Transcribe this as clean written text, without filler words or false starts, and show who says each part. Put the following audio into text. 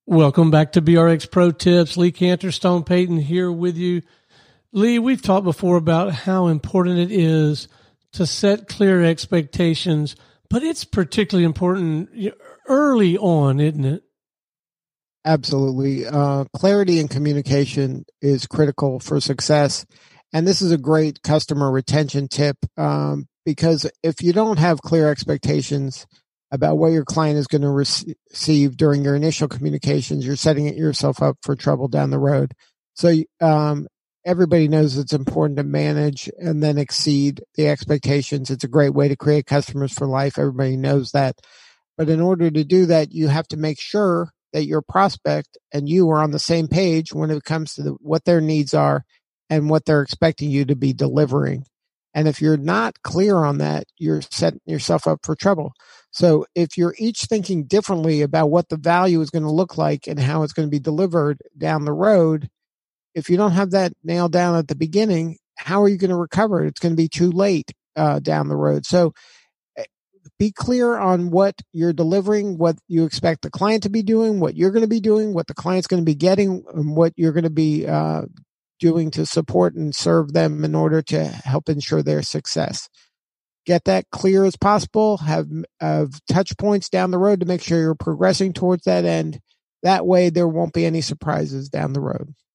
Speaker 1: Welcome back to BRX Pro Tips. Lee Cantor, Stone Payton here with you. Lee, we've talked before about how important it is to set clear expectations, but it's particularly important early on, isn't it?
Speaker 2: Absolutely. Clarity and communication is critical for success. And this is a great customer retention tip because if you don't have clear expectations about what your client is going to receive during your initial communications, you're setting yourself up for trouble down the road. So everybody knows it's important to manage and then exceed the expectations. It's a great way to create customers for life. Everybody knows that. But in order to do that, you have to make sure that your prospect and you are on the same page when it comes to what their needs are and what they're expecting you to be delivering. And if you're not clear on that, you're setting yourself up for trouble. So if you're each thinking differently about what the value is going to look like and how it's going to be delivered down the road, if you don't have that nailed down at the beginning, how are you going to recover? It's going to be too late down the road. So be clear on what you're delivering, what you expect the client to be doing, what you're going to be doing, what the client's going to be getting, and what you're going to be doing to support and serve them in order to help ensure their success. Get that clear as possible. Have touch points down the road to make sure you're progressing towards that end. That way, there won't be any surprises down the road.